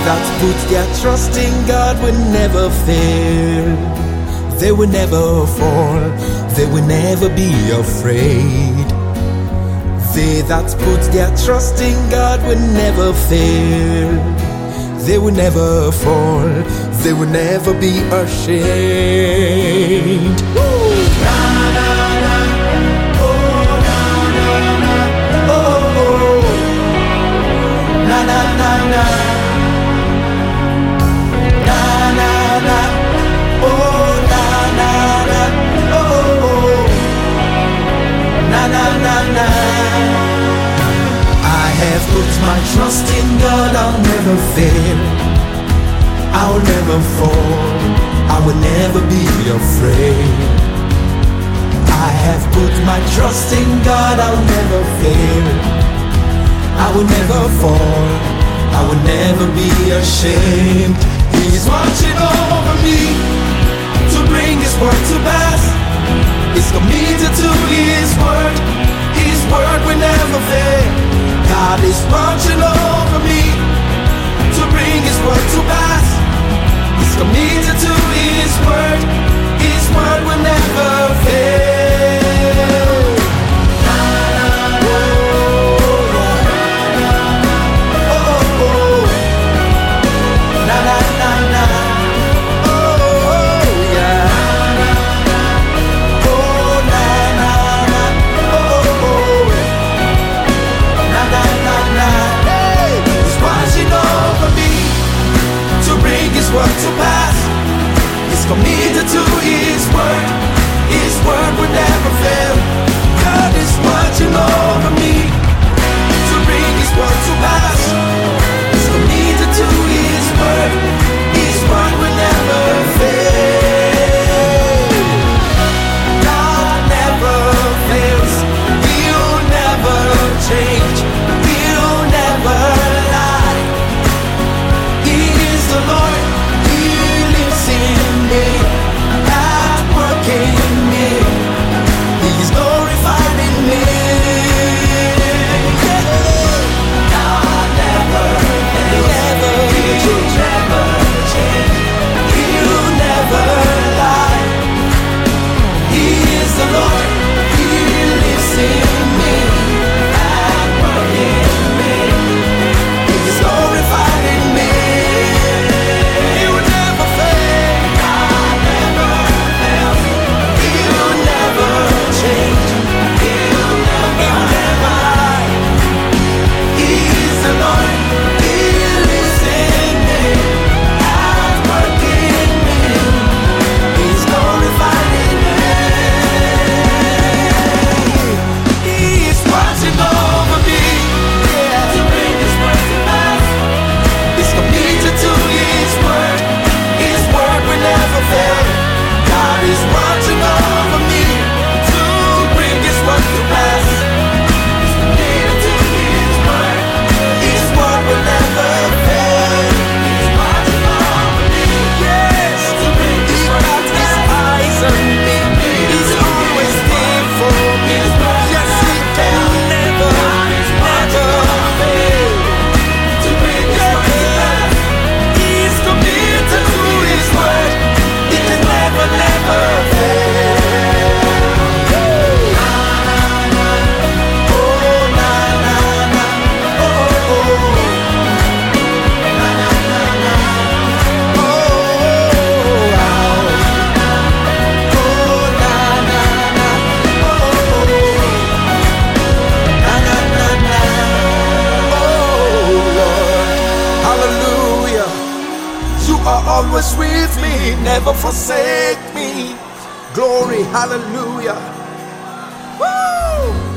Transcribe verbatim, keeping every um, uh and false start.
that put their trust in God will never fail. They will never fall. They will never be afraid. They that put their trust in God will never fail. They will never fall. They will never be ashamed. Woo! Na, na, na. Oh, na, na, na. Oh, oh. Na, na, na, na. Na, na, na. Oh, na, na, na. Oh, oh. Na, na, na, na. I have put my trust in God, I'll never fail. I'll never fall. I will never be afraid. I have put my trust in God, I'll never fail. I will never fall. I will never be ashamed. He's watching over me to bring His word to pass. He's committed to His word. His word will never fail. God is watching over me to bring His word to pass. He's committed to His word. His word will never fail. Na, na, na, oh, na, oh, oh, na, na, na, na, oh, yeah, oh, na, na, na, oh, oh, na, na, na, na. Hey, He's watching over me to bring His word to pass. He's committed to His word. His word will never fail. God is watching over me to bring His word to pass. He's committed to His word. His word will never fail. God never fails. He'll never change. He'll never lie. He is the Lord. He lives in me, at work in me. He's glorified in me. God never fails. He'll never change. He'll never lie. He is the Lord. He lives in me, at work in me. He's glorified in me. He will never fail. God never fails. He'll never change. He'll never, he'll never lie. He is the Lord. He lives in me, at work in me. He's glorified in me. He's watching over me, yeah, to bring His word to pass. He's committed to His word. His word will never fail. God is watching over me to bring His word to pass. He's committed to His word. His word will never fail. He's watching over me, yes, to bring His word to pass. His eyes on me. He's always there for me. Yes, He can never, never fail to bring His word to pass. He's committed to His word. He can never, never fail. Na, na, na. Oh, na, na, na. Oh, oh. Na, na, na, na. Oh, wow. Oh, na, na, na. Oh, na, na, na, na. Oh, Lord. Hallelujah. You are always with me, never forsake me. Glory, hallelujah. Woo!